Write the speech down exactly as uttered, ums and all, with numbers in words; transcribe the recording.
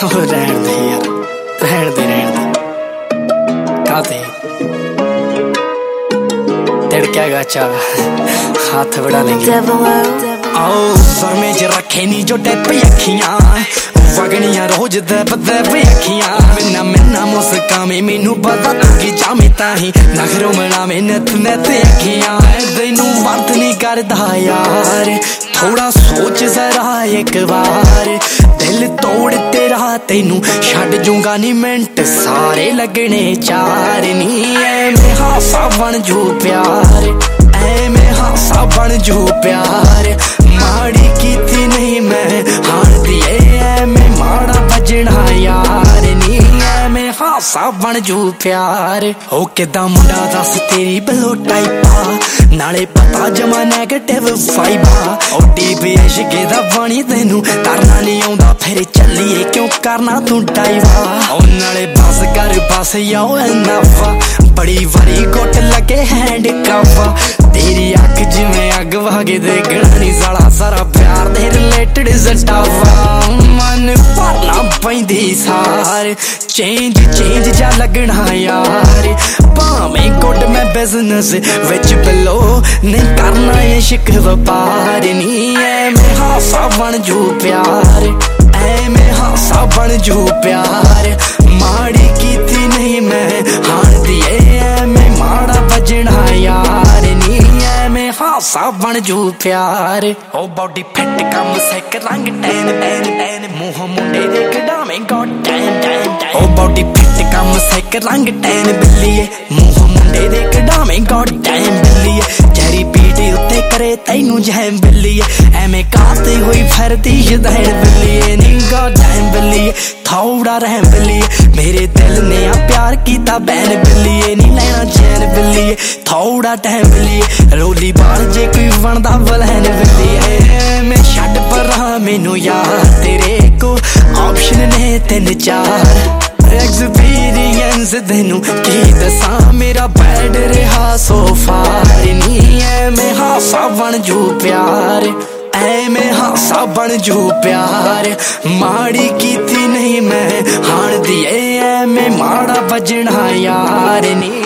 रहन दे यार, रहन दे रहन दे काते तिड़क्या गाचा हाथ बढ़ा लेंगे। आओ सर में ज रखे नी जो टैप अखियां वगनियां रोज दब दब अखियां मिन्ना मिन्ना मुस्कामे मैनू पता तू की जामे ताही नखरो मनावे नथ नथ अखियां तैनू वर्त नहीं करदा यार थोड़ा सोच जरा एक बार दिल तोड़ तेरा तैनू छड़ जूंगा नी मिंट सारे लगने चार नी ऐवें हासा बन जू प्यार ऐवें हासा बन जू प्यार माड़ी कीती नहीं मैं हार दिए ऐवें माड़ा बजना यार नी ऐवें हासा बन जू प्यार ओ किदा मुंडा दस तेरी बलो टाइपा नाले पता जमा नेगेटिव वाइबा ओ डीप इश्क दा पानी तैनू तरना नहीं आउंदा फिर चलिए क्यों करना तू डाइवा ओ नाले बस कर बस याओ एनफा बड़ी वारी गुट लगे हैंड कफा तेरी अख जिवें अग वागे देखना नहीं साला सारा प्यार दे रिलेटेड सटावा मन भरना पैंदी सार चेंज चेंज जा लगना यार भावें गुड मैं बिजनेस विच बिलो नहीं करना इश्क व्यापार नी ऐवें हासा बन जू प्यार ऐवें हासा बन जू प्यार माड़ी कीती नहीं मैं हार दिए ऐवें माड़ा बजना यार नी ऐवें हासा बन जू प्यार ओ बॉडी फिट कम सिक रंग टैन टैन टैन मुंह मुंडे दे कढावें गॉड टैन टैन टैन ओ बॉडी फिट कम सिक रंग टैन बिल्लीए मुंह मुंडे दे कढावें गॉड टैन बिल्लीए जहरी पीटी उत्ते करे तैनू जैम बिल्लीए ऐवें काते हुई फिरदी शदैन बिल्लीए नी गॉड टैन बिल्लीए थोड़ा रहम बिल्लीए मेरे दिल ने आ प्यार कीता बैन बिल्लीए नी लेना चैन बिल्लीए थोड़ा टाइम बिल्लीए रोली बाल जे कोई बनदा बलैन बिल्लीए मैं छड्ड परां मैनू यार तेरे को ऑप्शन ने तीन चार एक्सपीरियंस तैनू की दसां मेरा बैड रहा सो फार नी ऐवें हासा बन जू प्यार ऐवें हासा बन जू प्यार माड़ी कीती नहीं मैं हार दिए ऐवें माड़ा बजना यार नी।